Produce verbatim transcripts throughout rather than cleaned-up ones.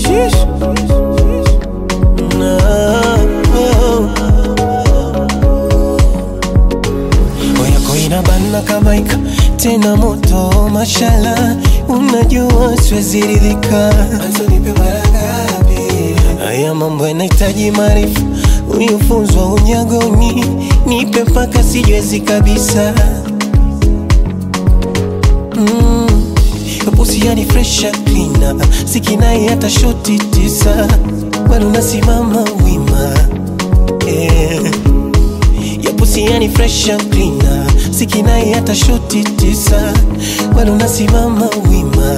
Sheesh. No. Oyako inabana kama ika tena moto mashallah. Unajua siwezi ridhika. Anzo nipe mara ngapi? Haya mambo yanahitaji maarifa. Uyofunzwa unyagoni. Nipe mpaka sijiwezi kabisa. Mm. Pussy yani fresh and clean. Sikinai hata shoti tisa. Bado nasimama wima. Yeah. Ya pussy yani fresh and clean. Sikinai hata shoti tisa. Bado nasimama wima.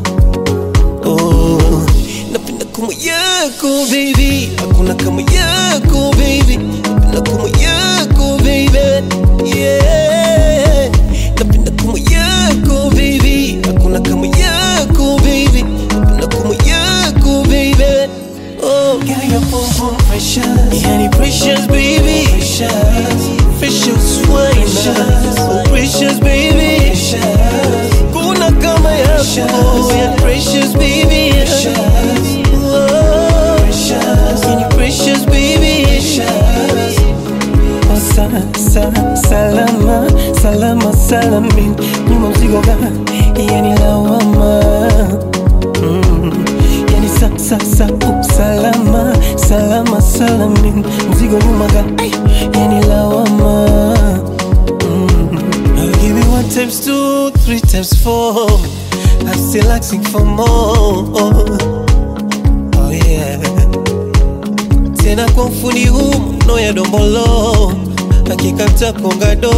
Oh, napenda kumu yako baby. Hakuna kama yako baby. Napenda kumu yako baby. Yeah. Napenda kumu yako baby. Hakuna kama yako baby. Napenda kumu yako baby. Oh, girl, your pum pum precious. Yani precious baby. Precious. Precious wine. Oh, precious baby. Precious. Kuna kama yako. Yani precious baby. Precious. Oh, precious. Yani precious baby. Precious. Oh, sa, sa, salama, salama, salamin. Nyuma mzigo ga, yani lawama. Mm. Yani sa, sa, sa, oh, salama, salama, salamin. Mzigo nyuma ga, yani lawama. Mm. I'll give you one times two, three times four. I'm still asking for more. Oh yeah. Tena kwa mfundi humu no ya dombolo. Hakikata kongado.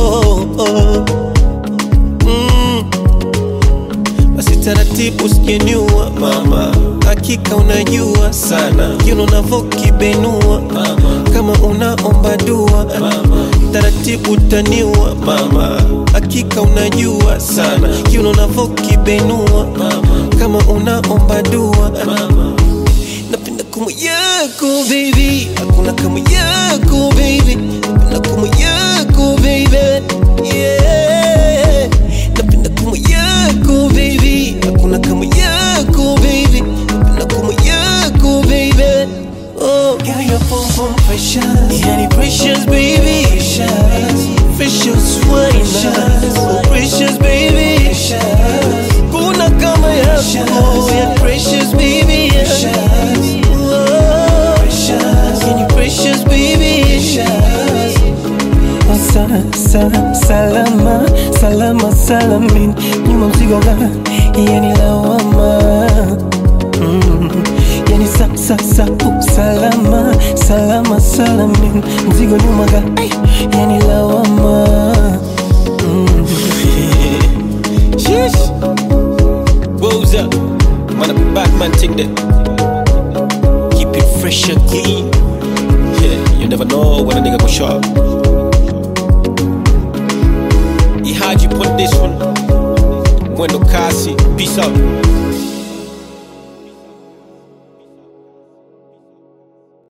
Mm. Basi taratibu usijenyua mama. Hakika unajua sana. Kiuno navoki benua mama. Kama unaomba dua mama. Taratibu utaniua mama. Hakika unajua sana. Kiuno navoki benua mama. Kama unaomba dua mama. Napenda kumu yako baby. Hakuna kama yako baby. Napenda kumu yako baby. Yeah. Napenda kumu yako baby. Hakuna kama yako baby. Napenda kumu yako baby. Oh, girl, your pum pum precious. Yani precious baby. Precious. Precious wine. Oh, precious baby. Precious. Kuna kama yako. Yani precious baby. Precious. Oh, precious. Yani precious baby. Precious. Oh, sa, sa, salama, salama, salamin. Nyuma mzigo ga, yani lawama. Mm. Yani sa, sa, sa, oh, salama, salama, salamin. Mzigo nyuma ga, yani lawama. Mm. Sheesh. Woes up. Man, a bad man, take that. Keep it fresh and clean. Yeah, you never know when a nigga go sharp. How'd you put this one? Wendell Kasi, peace out.